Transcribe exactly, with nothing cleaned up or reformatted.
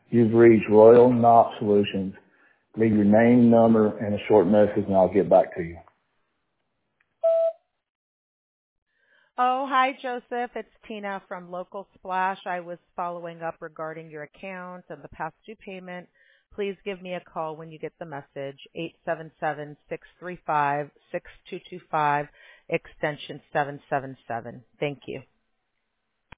You've reached Royal Knox Solutions. Leave your name, number, and a short message, and I'll get back to you. Oh, hi, Joseph. It's Tina from Local Splash. I was following up regarding your account and the past due payment. Please give me a call when you get the message, eight seven seven, six three five, six two two five, extension seven seven seven. Thank you.